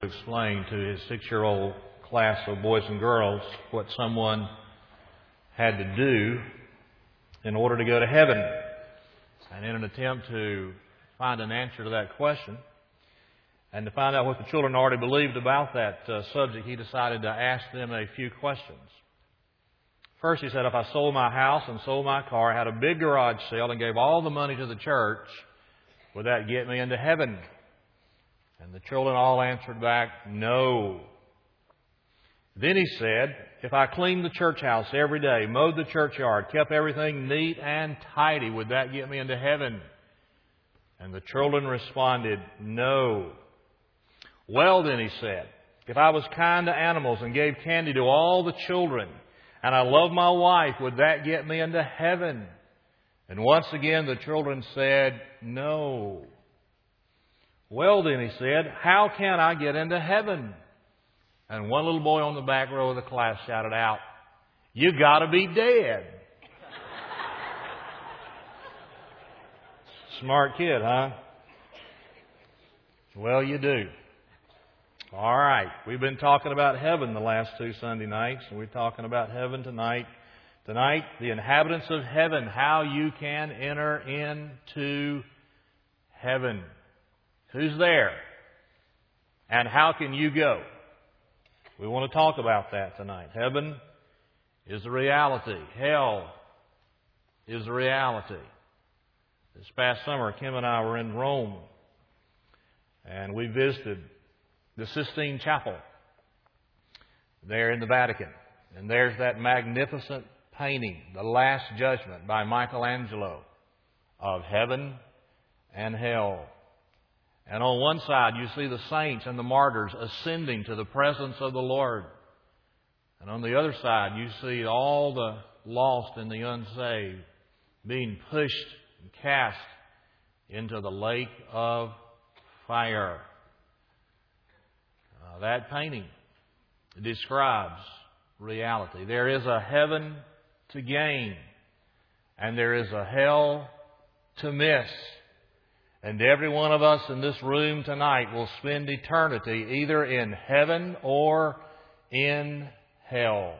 Explain to his 6-year-old class of boys and girls what someone had to do in order to go to heaven. And in an attempt to find an answer to that question and to find out what the children already believed about that subject, he decided to ask them a few questions. First, he said, if I sold my house and sold my car, had a big garage sale and gave all the money to the church, would that get me into heaven? And the children all answered back, no. Then he said, if I cleaned the church house every day, mowed the churchyard, kept everything neat and tidy, would that get me into heaven? And the children responded, no. Well, then he said, if I was kind to animals and gave candy to all the children, and I loved my wife, would that get me into heaven? And once again the children said, no. Well, then he said, how can I get into heaven? And one little boy on the back row of the class shouted out, you got to be dead. Smart kid, huh? Well, you do. All right. We've been talking about heaven the last 2 Sunday nights, and we're talking about heaven tonight. Tonight, the inhabitants of heaven, how you can enter into heaven. Who's there? And how can you go? We want to talk about that tonight. Heaven is a reality. Hell is a reality. This past summer, Kim and I were in Rome, and we visited the Sistine Chapel there in the Vatican. And there's that magnificent painting, The Last Judgment by Michelangelo, of heaven and hell. And on one side you see the saints and the martyrs ascending to the presence of the Lord. And on the other side you see all the lost and the unsaved being pushed and cast into the lake of fire. That painting describes reality. There is a heaven to gain, and there is a hell to miss. And every one of us in this room tonight will spend eternity either in heaven or in hell.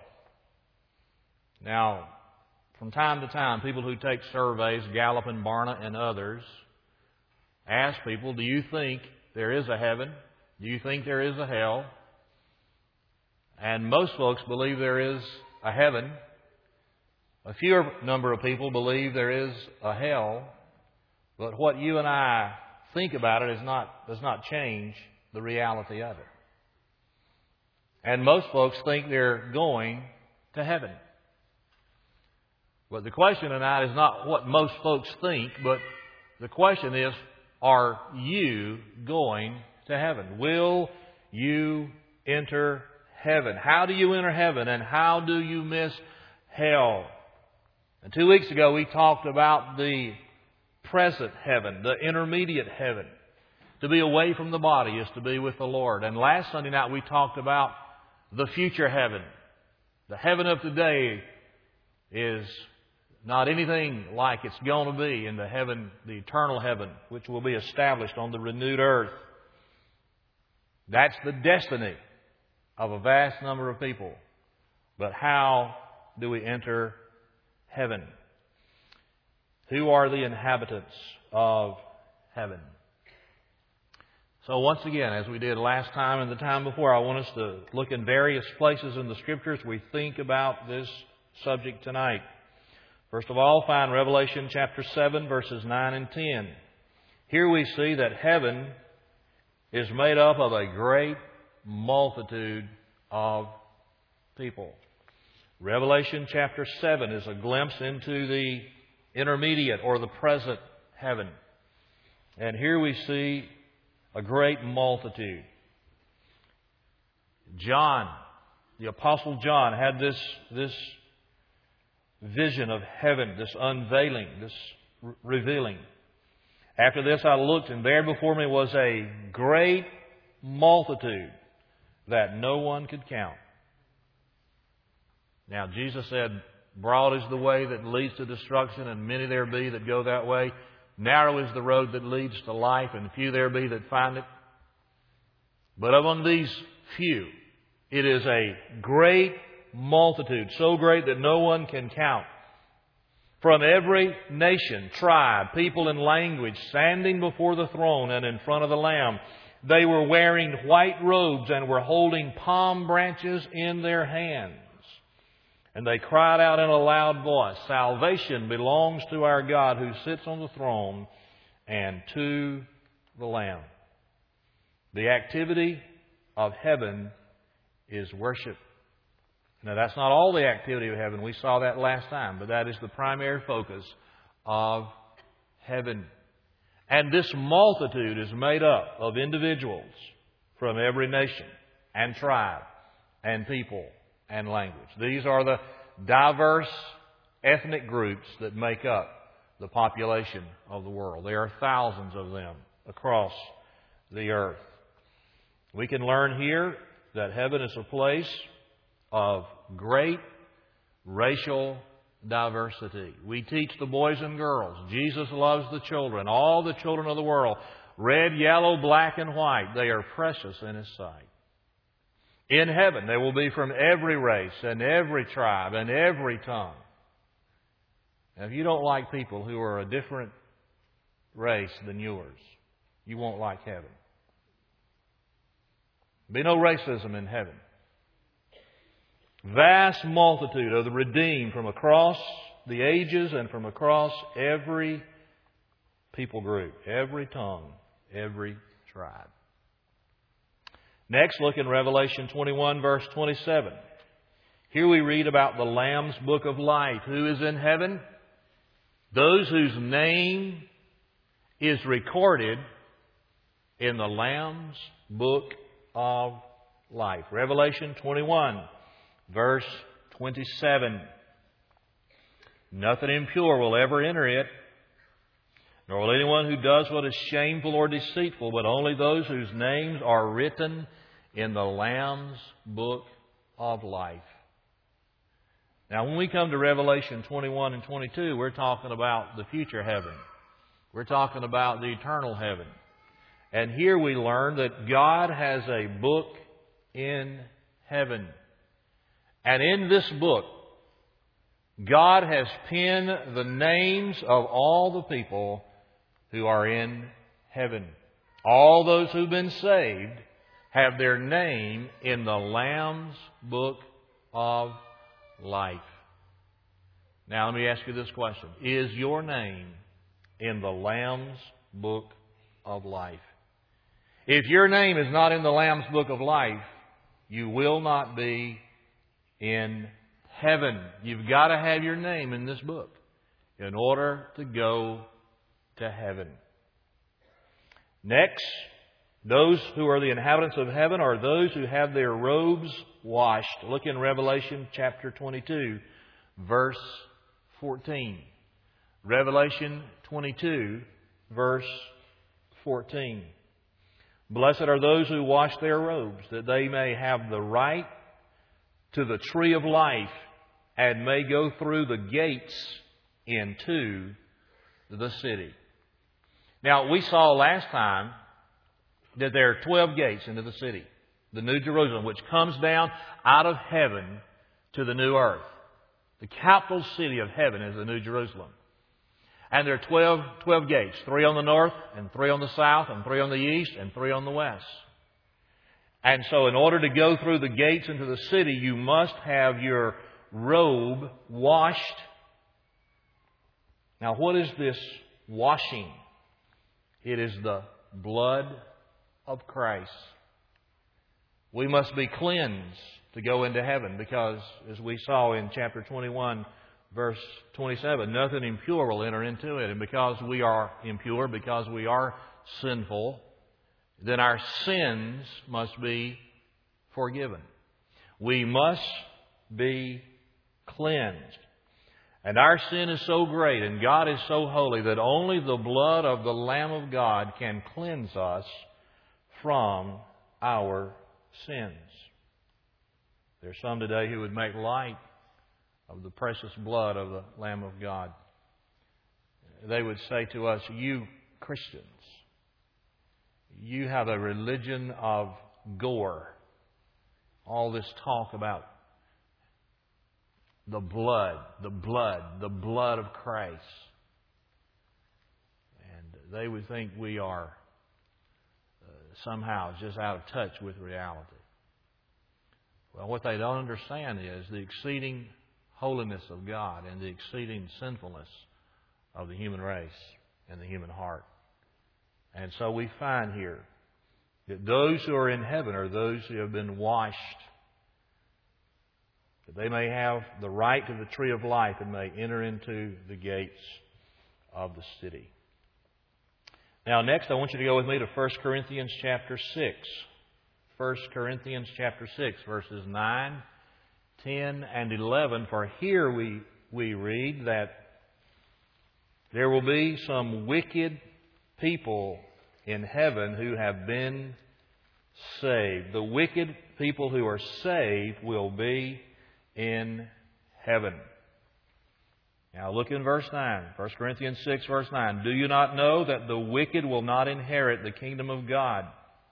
Now, from time to time, people who take surveys, Gallup and Barna and others, ask people, do you think there is a heaven? Do you think there is a hell? And most folks believe there is a heaven. A fewer number of people believe there is a hell. But what you and I think about it does not change the reality of it. And most folks think they're going to heaven. But the question tonight is not what most folks think, but the question is, are you going to heaven? Will you enter heaven? How do you enter heaven, and how do you miss hell? And 2 weeks ago we talked about the present heaven, the intermediate heaven. To be away from the body is to be with the Lord. And last Sunday night we talked about the future heaven. The heaven of today is not anything like it's going to be in the heaven, the eternal heaven, which will be established on the renewed earth. That's the destiny of a vast number of people. But how do we enter heaven? Who are the inhabitants of heaven? So once again, as we did last time and the time before, I want us to look in various places in the Scriptures we think about this subject tonight. First of all, find Revelation chapter 7, verses 9 and 10. Here we see that heaven is made up of a great multitude of people. Revelation chapter 7 is a glimpse into the intermediate or the present heaven. And here we see a great multitude. John, the Apostle John, had this vision of heaven, this unveiling, this revealing. After this I looked, and there before me was a great multitude that no one could count. Now, Jesus said, broad is the way that leads to destruction, and many there be that go that way. Narrow is the road that leads to life, and few there be that find it. But among these few, it is a great multitude, so great that no one can count. From every nation, tribe, people, and language, standing before the throne and in front of the Lamb. They were wearing white robes and were holding palm branches in their hands. And they cried out in a loud voice, "Salvation belongs to our God who sits on the throne and to the Lamb." The activity of heaven is worship. Now, that's not all the activity of heaven. We saw that last time, but that is the primary focus of heaven. And this multitude is made up of individuals from every nation and tribe and people and language. These are the diverse ethnic groups that make up the population of the world. There are thousands of them across the earth. We can learn here that heaven is a place of great racial diversity. We teach the boys and girls. Jesus loves the children, all the children of the world. Red, yellow, black, and white. They are precious in His sight. In heaven, they will be from every race and every tribe and every tongue. Now, if you don't like people who are a different race than yours, you won't like heaven. There'll be no racism in heaven. Vast multitude of the redeemed from across the ages and from across every people group, every tongue, every tribe. Next, look in Revelation 21, verse 27. Here we read about the Lamb's book of life. Who is in heaven? Those whose name is recorded in the Lamb's book of life. Revelation 21. Verse 27. Nothing impure will ever enter it, nor will anyone who does what is shameful or deceitful, but only those whose names are written in the Lamb's book of life. Now, when we come to Revelation 21 and 22, we're talking about the future heaven. We're talking about the eternal heaven. And here we learn that God has a book in heaven. And in this book, God has penned the names of all the people who are in heaven. All those who've been saved have their name in the Lamb's book of life. Now, let me ask you this question. Is your name in the Lamb's book of life? If your name is not in the Lamb's book of life, you will not be in heaven. You've got to have your name in this book in order to go to heaven. Next, those who are the inhabitants of heaven are those who have their robes washed. Look in Revelation chapter 22, verse 14. Revelation 22, verse 14. Blessed are those who wash their robes, that they may have the right to the tree of life and may go through the gates into the city. Now, we saw last time that there are 12 gates into the city, the New Jerusalem, which comes down out of heaven to the new earth. The capital city of heaven is the New Jerusalem. And there are 12 gates, 3 on the north and 3 on the south and 3 on the east and 3 on the west. And so in order to go through the gates into the city, you must have your robe washed. Now, what is this washing? It is the blood of Christ. We must be cleansed to go into heaven because, as we saw in chapter 21, verse 27, nothing impure will enter into it. And because we are impure, because we are sinful, then our sins must be forgiven. We must be cleansed. And our sin is so great and God is so holy that only the blood of the Lamb of God can cleanse us from our sins. There's some today who would make light of the precious blood of the Lamb of God. They would say to us, you Christians, you have a religion of gore. All this talk about the blood of Christ. And they would think we are somehow just out of touch with reality. Well, what they don't understand is the exceeding holiness of God and the exceeding sinfulness of the human race and the human heart. And so we find here that those who are in heaven are those who have been washed, that they may have the right to the tree of life and may enter into the gates of the city. Now, next, I want you to go with me to 1 Corinthians chapter 6. 1 Corinthians chapter 6, verses 9, 10, and 11. For here we read that there will be some wicked people in heaven who have been saved. The wicked people who are saved will be in heaven. Now look in verse 9. 1 Corinthians 6, verse 9. Do you not know that the wicked will not inherit the kingdom of God?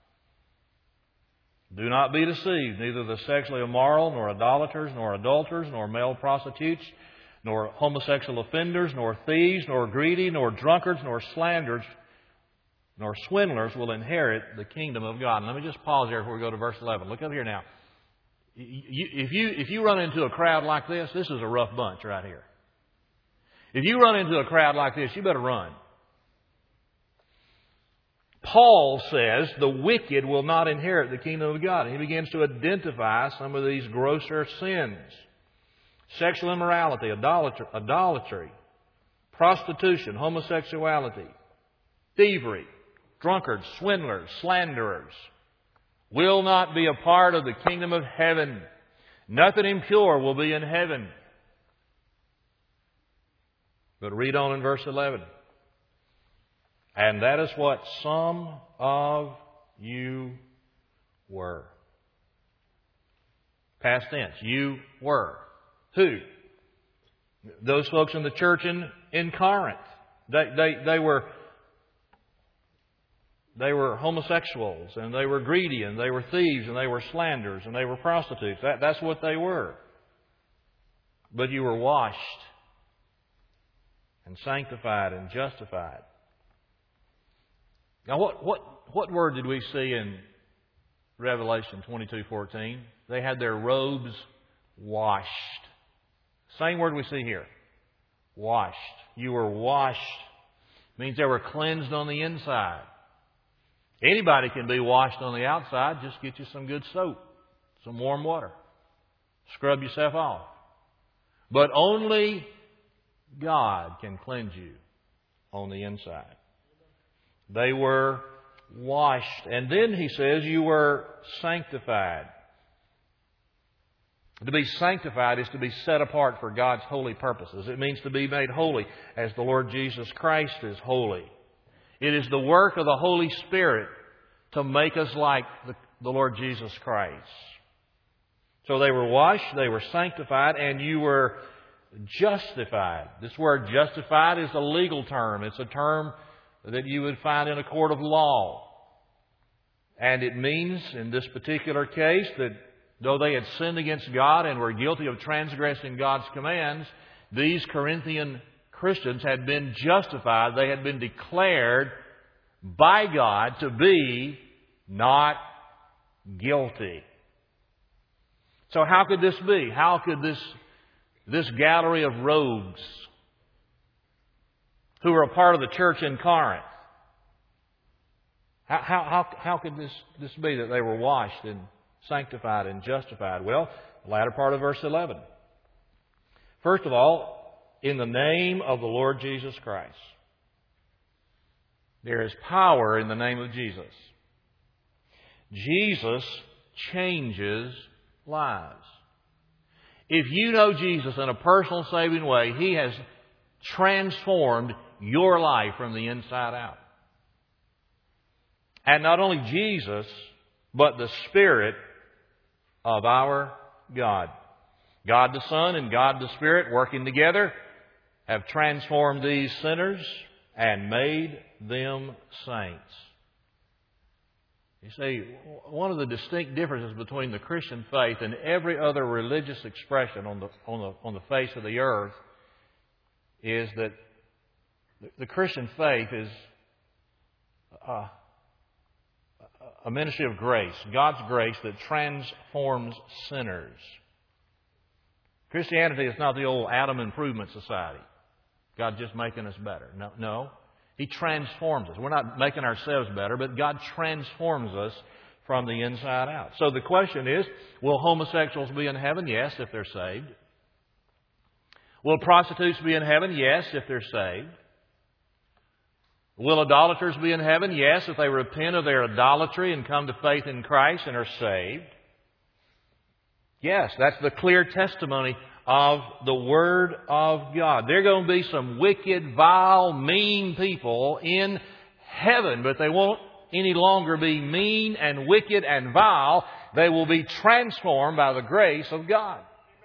Do not be deceived. Neither the sexually immoral, nor idolaters, nor adulterers, nor male prostitutes, nor homosexual offenders, nor thieves, nor greedy, nor drunkards, nor slanderers, nor swindlers will inherit the kingdom of God. And let me just pause there before we go to verse 11. Look up here now. If you run into a crowd like this is a rough bunch right here. If you run into a crowd like this, you better run. Paul says the wicked will not inherit the kingdom of God. And he begins to identify some of these grosser sins. Sexual immorality, idolatry, prostitution, homosexuality, thievery, drunkards, swindlers, slanderers will not be a part of the kingdom of heaven. Nothing impure will be in heaven. But read on in verse 11. And that is what some of you were. Past tense. You were. Who? Those folks in the church in Corinth. They were homosexuals, and they were greedy, and they were thieves, and they were slanderers, and they were prostitutes. That's what they were. But you were washed and sanctified and justified. Now, what word did we see in Revelation 22:14? They had their robes washed. Same word we see here. Washed. You were washed. Means they were cleansed on the inside. Anybody can be washed on the outside. Just get you some good soap, some warm water. Scrub yourself off. But only God can cleanse you on the inside. They were washed. And then he says you were sanctified. To be sanctified is to be set apart for God's holy purposes. It means to be made holy as the Lord Jesus Christ is holy. It is the work of the Holy Spirit to make us like the Lord Jesus Christ. So they were washed, they were sanctified, and you were justified. This word justified is a legal term. It's a term that you would find in a court of law. And it means, in this particular case, that though they had sinned against God and were guilty of transgressing God's commands, these Corinthian Christians had been justified. They had been declared by God to be not guilty. So how could this be? How could this gallery of rogues who were a part of the church in Corinth, how could this be that they were washed and sanctified and justified? Well, the latter part of verse 11. First of all, in the name of the Lord Jesus Christ. There is power in the name of Jesus. Jesus changes lives. If you know Jesus in a personal saving way, He has transformed your life from the inside out. And not only Jesus, but the Spirit of our God. God the Son and God the Spirit working together have transformed these sinners and made them saints. You see, one of the distinct differences between the Christian faith and every other religious expression on the face of the earth is that the Christian faith is a ministry of grace, God's grace that transforms sinners. Christianity is not the old Adam Improvement Society. God just making us better. No. He transforms us. We're not making ourselves better, but God transforms us from the inside out. So the question is, will homosexuals be in heaven? Yes, if they're saved. Will prostitutes be in heaven? Yes, if they're saved. Will idolaters be in heaven? Yes, if they repent of their idolatry and come to faith in Christ and are saved. Yes, that's the clear testimony of the Word of God. There are going to be some wicked, vile, mean people in heaven, but they won't any longer be mean and wicked and vile. They will be transformed by the grace of God.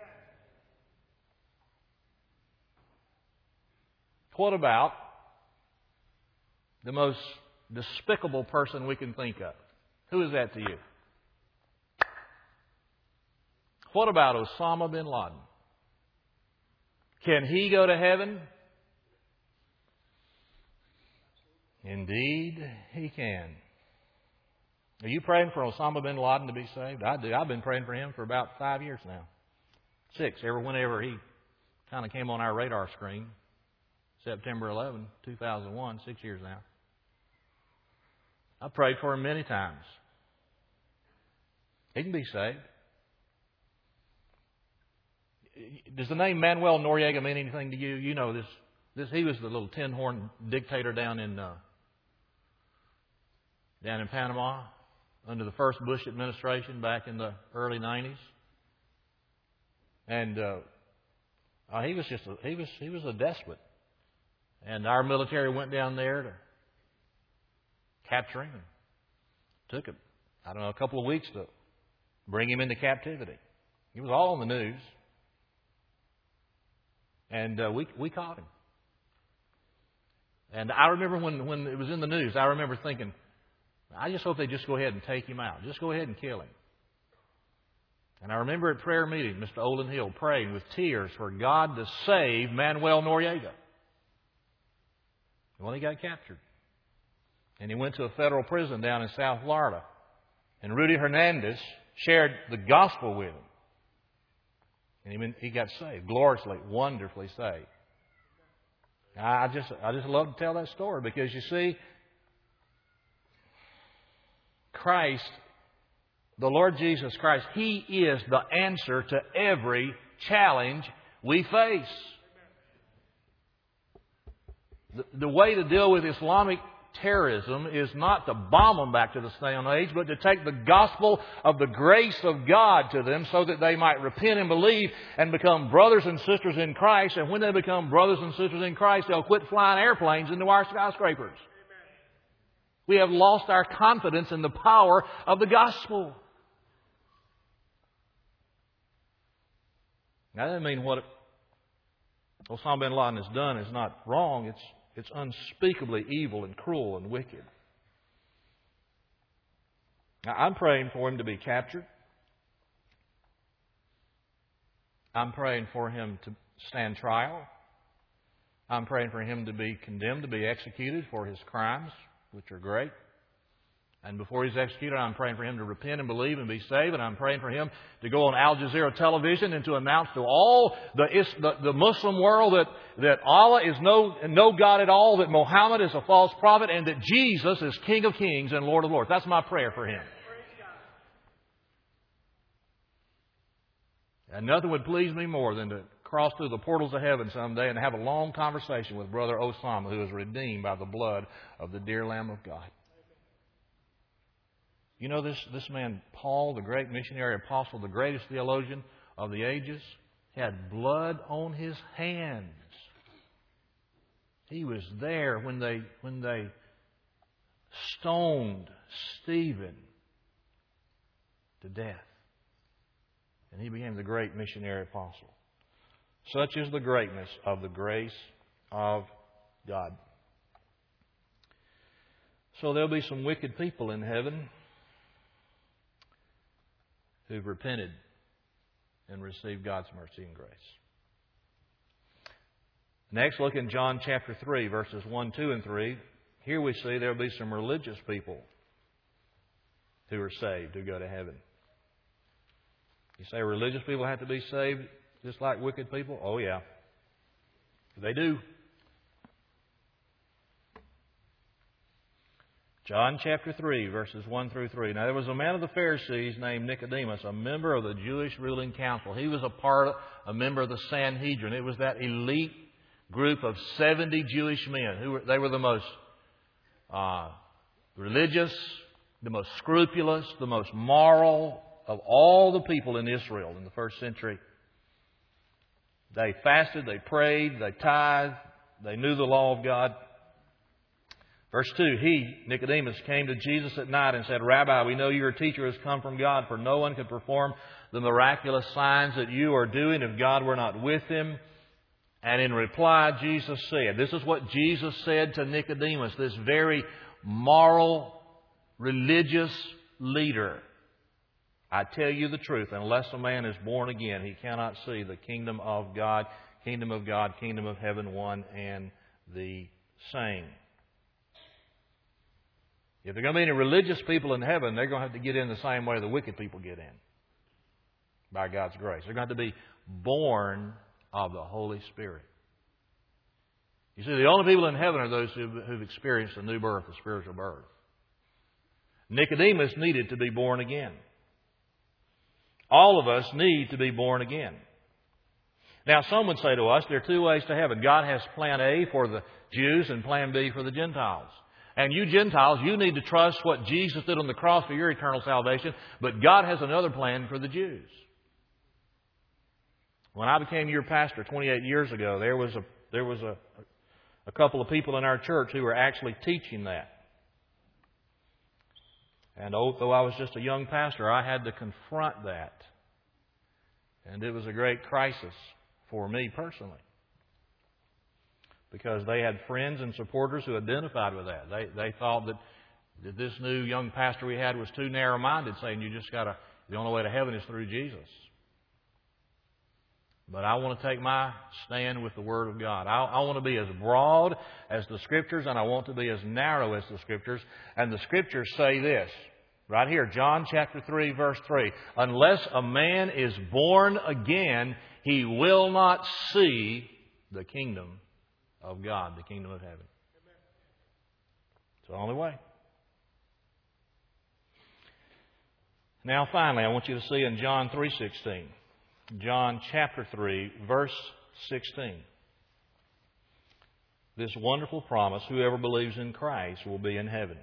What about the most despicable person we can think of? Who is that to you? What about Osama bin Laden? Can he go to heaven? Indeed, he can. Are you praying for Osama bin Laden to be saved? I do. I've been praying for him for about 5 years now. 6, whenever he kind of came on our radar screen. September 11, 2001, 6 years now. I prayed for him many times. He can be saved. Does the name Manuel Noriega mean anything to you? You know this. He was the little tin-horn dictator down in Panama under the first Bush administration back in the early 90s. And he was a despot. And our military went down there to capture him and took him, a couple of weeks to bring him into captivity. He was all on the news. And we caught him. And I remember when it was in the news, I remember thinking, I just hope they just go ahead and take him out. Just go ahead and kill him. And I remember at prayer meeting, Mr. Olin Hill praying with tears for God to save Manuel Noriega. Well, he got captured. And he went to a federal prison down in South Florida. And Rudy Hernandez shared the gospel with him. And he got saved, gloriously, wonderfully saved. I just love to tell that story because you see, Christ, the Lord Jesus Christ, He is the answer to every challenge we face. The way to deal with Islamic terrorism is not to bomb them back to the Stone Age, but to take the gospel of the grace of God to them so that they might repent and believe and become brothers and sisters in Christ. And when they become brothers and sisters in Christ, they'll quit flying airplanes into our skyscrapers. Amen. We have lost our confidence in the power of the gospel. Now, that doesn't mean what Osama bin Laden has done is not wrong. It's unspeakably evil and cruel and wicked. Now, I'm praying for him to be captured. I'm praying for him to stand trial. I'm praying for him to be condemned, to be executed for his crimes, which are great. And before he's executed, I'm praying for him to repent and believe and be saved. And I'm praying for him to go on Al Jazeera television and to announce to all the Muslim world that Allah is no God at all, that Muhammad is a false prophet, and that Jesus is King of Kings and Lord of Lords. That's my prayer for him. And nothing would please me more than to cross through the portals of heaven someday and have a long conversation with Brother Osama, who is redeemed by the blood of the dear Lamb of God. You know this man, Paul, the great missionary apostle, the greatest theologian of the ages, had blood on his hands. He was there when they stoned Stephen to death. And he became the great missionary apostle. Such is the greatness of the grace of God. So there'll be some wicked people in heaven. who've repented and received God's mercy and grace. Next, look in John chapter 3, verses 1, 2, and 3. Here we see there will be some religious people who are saved, who go to heaven. You say religious people have to be saved just like wicked people? Oh, yeah. They do. John chapter 3, verses 1 through 3. Now, there was a man of the Pharisees named Nicodemus, a member of the Jewish ruling council. He was a member of the Sanhedrin. It was that elite group of 70 Jewish men. They were the most religious, the most scrupulous, the most moral of all the people in Israel in the first century. They fasted, they prayed, they tithed, they knew the law of God. Verse 2, he, Nicodemus, came to Jesus at night and said, Rabbi, we know your teacher has come from God, for no one could perform the miraculous signs that you are doing if God were not with him. And in reply, Jesus said, this is what Jesus said to Nicodemus, this very moral, religious leader. I tell you the truth, unless a man is born again, he cannot see the kingdom of God, kingdom of heaven, one and the same. If there are going to be any religious people in heaven, they're going to have to get in the same way the wicked people get in, by God's grace. They're going to have to be born of the Holy Spirit. You see, the only people in heaven are those who've experienced a new birth, a spiritual birth. Nicodemus needed to be born again. All of us need to be born again. Now, some would say to us, there are two ways to heaven. God has plan A for the Jews and plan B for the Gentiles. And you Gentiles, you need to trust what Jesus did on the cross for your eternal salvation. But God has another plan for the Jews. When I became your pastor 28 years ago, there was a couple of people in our church who were actually teaching that. And although I was just a young pastor, I had to confront that. And it was a great crisis for me personally. Because they had friends and supporters who identified with that. They thought that this new young pastor we had was too narrow-minded, saying the only way to heaven is through Jesus. But I want to take my stand with the Word of God. I want to be as broad as the Scriptures, and I want to be as narrow as the Scriptures. And the Scriptures say this, right here, John chapter 3, verse 3. Unless a man is born again, he will not see the kingdom of God, the kingdom of heaven. It's the only way. Now, finally, I want you to see in John 3:16. John chapter 3, verse 16. This wonderful promise, whoever believes in Christ will be in heaven.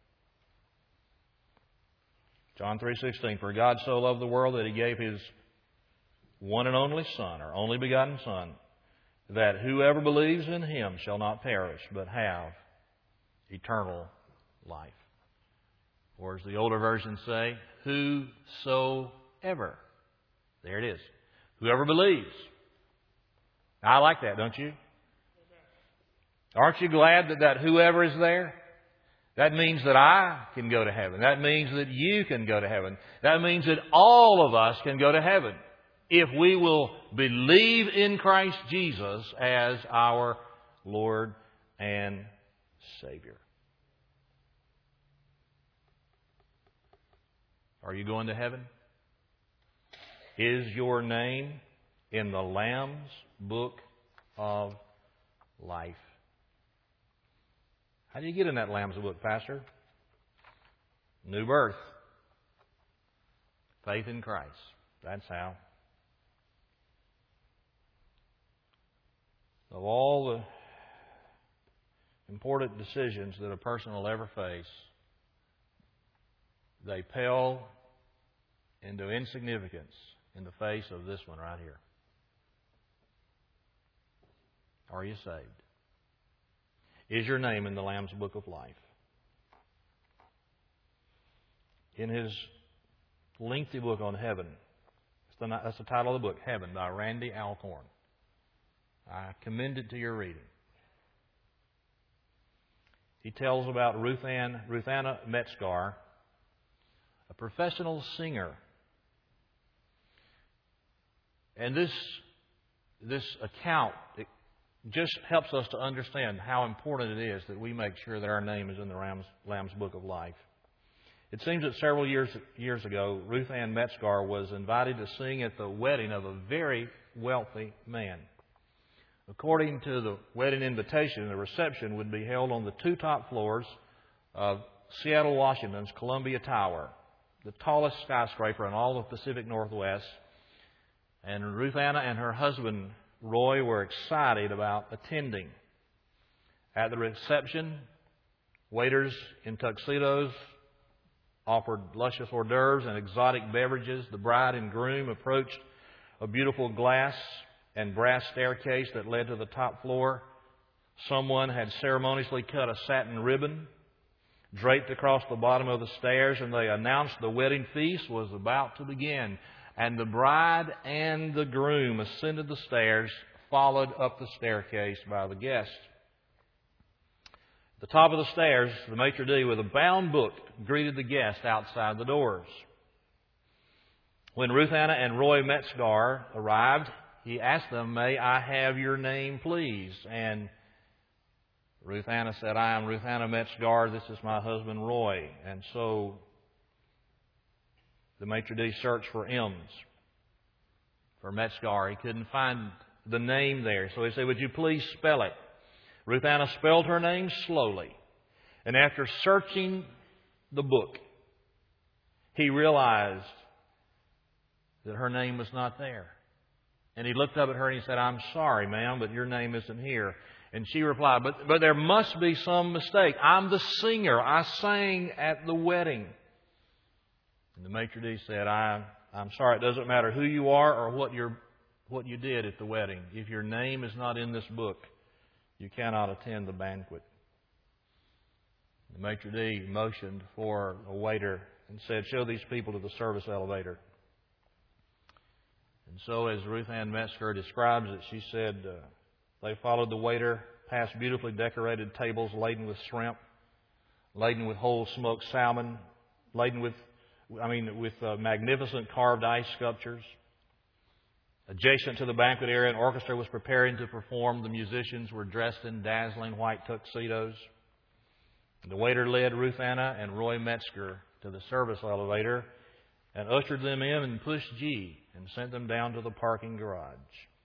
John 3:16, for God so loved the world that He gave His one and only Son, or only begotten Son, that whoever believes in Him shall not perish, but have eternal life. Or as the older versions say, whosoever. There it is. Whoever believes. I like that, don't you? Aren't you glad that whoever is there? That means that I can go to heaven. That means that you can go to heaven. That means that all of us can go to heaven if we will believe in Christ Jesus as our Lord and Savior. Are you going to heaven? Is your name in the Lamb's Book of Life? How do you get in that Lamb's Book, Pastor? New birth. Faith in Christ. That's how. Of all the important decisions that a person will ever face, they pale into insignificance in the face of this one right here. Are you saved? Is your name in the Lamb's Book of Life? In his lengthy book on heaven, that's the title of the book, Heaven, by Randy Alcorn. I commend it to your reading. He tells about Ruth Anna Metzgar, a professional singer And this account, it just helps us to understand how important it is that we make sure that our name is in the Lamb's Book of Life. It seems that several years ago, Ruth Ann Metzgar was invited to sing at the wedding of a very wealthy man. According to the wedding invitation, the reception would be held on the two top floors of Seattle, Washington's Columbia Tower, the tallest skyscraper in all of the Pacific Northwest. And Ruth Anna and her husband, Roy, were excited about attending. At the reception, waiters in tuxedos offered luscious hors d'oeuvres and exotic beverages. The bride and groom approached a beautiful glass and brass staircase that led to the top floor. Someone had ceremoniously cut a satin ribbon draped across the bottom of the stairs, and they announced the wedding feast was about to begin. And the bride and the groom ascended the stairs, followed up the staircase by the guests. At the top of the stairs, the maitre d' with a bound book greeted the guests outside the doors. When Ruth Anna and Roy Metzgar arrived, he asked them, "May I have your name, please?" And Ruth Anna said, "I am Ruth Anna Metzgar. This is my husband, Roy." And so the maitre d' searched for M's for Metzgar. He couldn't find the name there. So he said, "Would you please spell it?" Ruth Anna spelled her name slowly. And after searching the book, he realized that her name was not there. And he looked up at her and he said, "I'm sorry, ma'am, but your name isn't here." And she replied, but there must be some mistake. I'm the singer. I sang at the wedding." And the maitre d' said, I'm sorry, it doesn't matter who you are or what you did at the wedding. If your name is not in this book, you cannot attend the banquet. The maitre d' motioned for a waiter and said, "Show these people to the service elevator." And so as Ruth Ann Metzger describes it, she said, they followed the waiter past beautifully decorated tables laden with shrimp, laden with whole smoked salmon, laden with magnificent carved ice sculptures. Adjacent to the banquet area, an orchestra was preparing to perform. The musicians were dressed in dazzling white tuxedos. The waiter led Ruth Anna and Roy Metzger to the service elevator and ushered them in and pushed G and sent them down to the parking garage.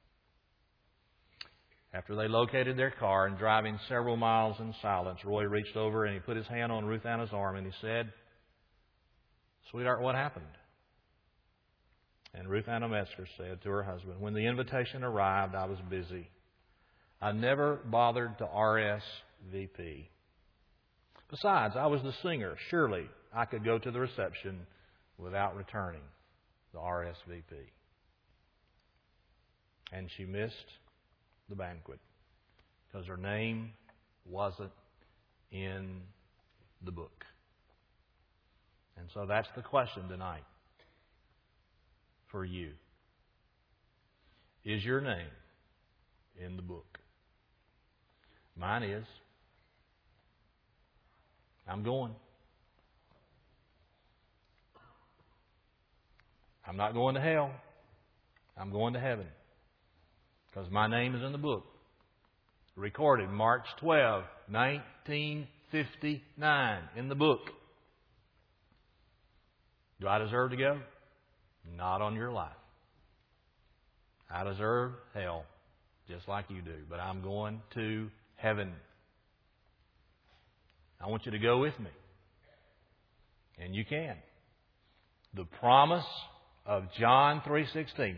After they located their car and driving several miles in silence, Roy reached over and he put his hand on Ruth Anna's arm and he said, "Sweetheart, what happened?" And Ruth Anna Metzger said to her husband, "When the invitation arrived, I was busy. I never bothered to RSVP. Besides, I was the singer. Surely I could go to the reception without returning the RSVP." And she missed the banquet because her name wasn't in the book. And so that's the question tonight for you. Is your name in the book? Mine is. I'm going. I'm not going to hell. I'm going to heaven. Because my name is in the book. Recorded March 12, 1959 in the book. Do I deserve to go? Not on your life. I deserve hell, just like you do. But I'm going to heaven. I want you to go with me. And you can. The promise of John 3:16.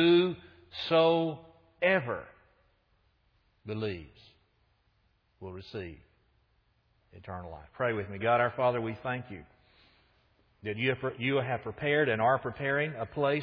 Whosoever believes will receive eternal life. Pray with me. God our Father, we thank you that you have prepared and are preparing a place